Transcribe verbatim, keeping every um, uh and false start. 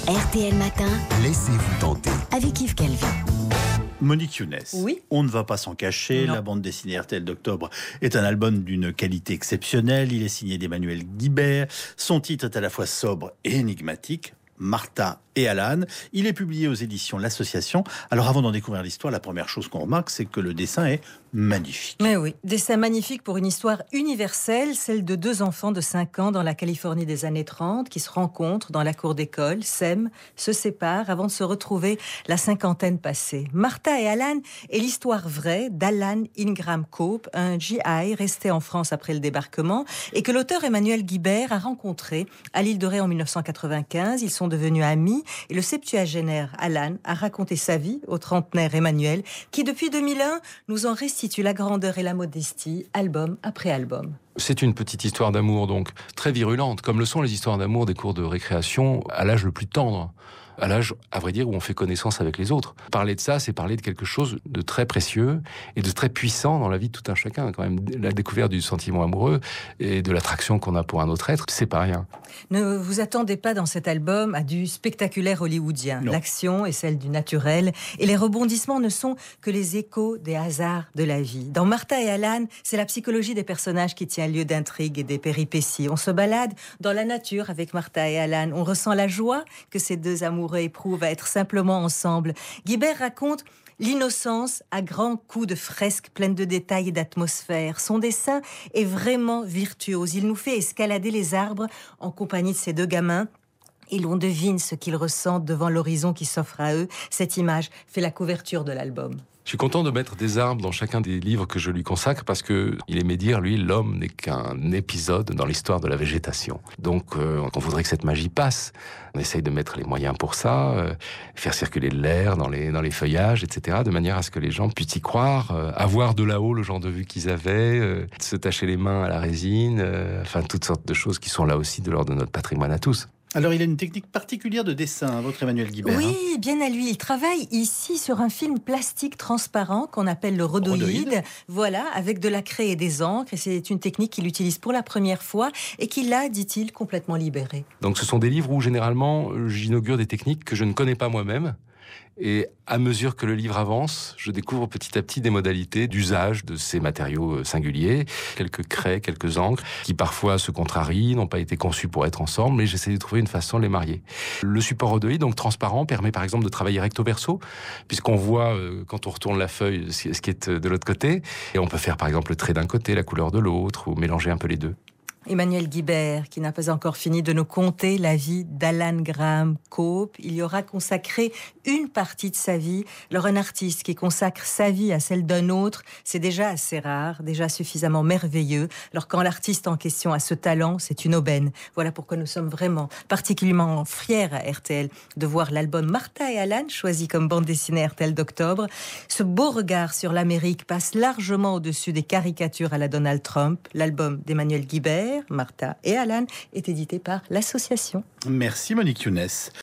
R T L Matin, Laissez-vous tenter. avec Yves Calvi. Monique Younes, Oui. On ne va pas s'en cacher, Non. la bande dessinée R T L d'octobre est un album d'une qualité exceptionnelle. Il est signé d'Emmanuel Guibert. Son titre est à la fois sobre et énigmatique. Martha et Alan. Il est publié aux éditions L'Association. Alors avant d'en découvrir l'histoire, la première chose qu'on remarque, c'est que le dessin est magnifique. Mais oui, dessin magnifique pour une histoire universelle, celle de deux enfants de cinq ans dans la Californie des années trente qui se rencontrent dans la cour d'école, s'aiment, se séparent avant de se retrouver la cinquantaine passée. Martha et Alan est l'histoire vraie d'Alan Ingram Cope, un G I resté en France après le débarquement et que l'auteur Emmanuel Guibert a rencontré à l'île de Ré en dix-neuf cent quatre-vingt-quinze. Ils sont devenus amis et le septuagénaire Alan a raconté sa vie au trentenaire Emmanuel qui depuis deux mille un nous en restitue la grandeur et la modestie, album après album. C'est une petite histoire d'amour donc très virulente, comme le sont les histoires d'amour des cours de récréation à l'âge le plus tendre, à l'âge, à vrai dire, où on fait connaissance avec les autres. Parler de ça, c'est parler de quelque chose de très précieux et de très puissant dans la vie de tout un chacun. Quand même, la découverte du sentiment amoureux et de l'attraction qu'on a pour un autre être, c'est pas rien. Ne vous attendez pas dans cet album à du spectaculaire hollywoodien. Non. L'action est celle du naturel et les rebondissements ne sont que les échos des hasards de la vie. Dans Martha et Alan, c'est la psychologie des personnages qui tient lieu d'intrigues et des péripéties. On se balade dans la nature avec Martha et Alan. On ressent la joie que ces deux amoureux éprouvent à être simplement ensemble. Guibert raconte l'innocence à grands coups de fresques pleines de détails et d'atmosphère. Son dessin est vraiment virtuose. Il nous fait escalader les arbres en compagnie de ces deux gamins. Et l'on devine ce qu'ils ressentent devant l'horizon qui s'offre à eux. Cette image fait la couverture de l'album. Je suis content de mettre des arbres dans chacun des livres que je lui consacre parce que il aimait dire, lui, l'homme n'est qu'un épisode dans l'histoire de la végétation. Donc, euh, on voudrait que cette magie passe. On essaye de mettre les moyens pour ça, euh, faire circuler de l'air dans les, dans les feuillages, et cetera, de manière à ce que les gens puissent y croire, euh, avoir de là-haut le genre de vue qu'ils avaient, euh, se tacher les mains à la résine, euh, enfin, toutes sortes de choses qui sont là aussi de l'ordre de notre patrimoine à tous. Alors il a une technique particulière de dessin, hein, votre Emmanuel Guibert. Oui, hein. bien à lui. Il travaille ici sur un film plastique transparent qu'on appelle le rhodoïde. Rhodoïde. Voilà, avec de la craie et des encres. Et c'est une technique qu'il utilise pour la première fois et qui l'a, dit-il, complètement libéré. Donc ce sont des livres où généralement j'inaugure des techniques que je ne connais pas moi-même. Et à mesure que le livre avance, je découvre petit à petit des modalités d'usage de ces matériaux singuliers, quelques craies, quelques encres, qui parfois se contrarient, n'ont pas été conçus pour être ensemble, mais j'essaie de trouver une façon de les marier. Le support rhodoïde, donc transparent, permet par exemple de travailler recto verso, puisqu'on voit, euh, quand on retourne la feuille, ce qui est de l'autre côté, et on peut faire par exemple le trait d'un côté, la couleur de l'autre, ou mélanger un peu les deux. Emmanuel Guibert, qui n'a pas encore fini de nous conter la vie d'Alan Graham Cope. Il y aura consacré une partie de sa vie. Alors un artiste qui consacre sa vie à celle d'un autre, c'est déjà assez rare, déjà suffisamment merveilleux. Alors quand l'artiste en question a ce talent, c'est une aubaine. Voilà pourquoi nous sommes vraiment particulièrement fiers à R T L de voir l'album Martha et Alan, choisi comme bande dessinée R T L d'octobre. Ce beau regard sur l'Amérique passe largement au-dessus des caricatures à la Donald Trump. L'album d'Emmanuel Guibert, Martha et Alan, est édité par l'Association. Merci Monique Younes.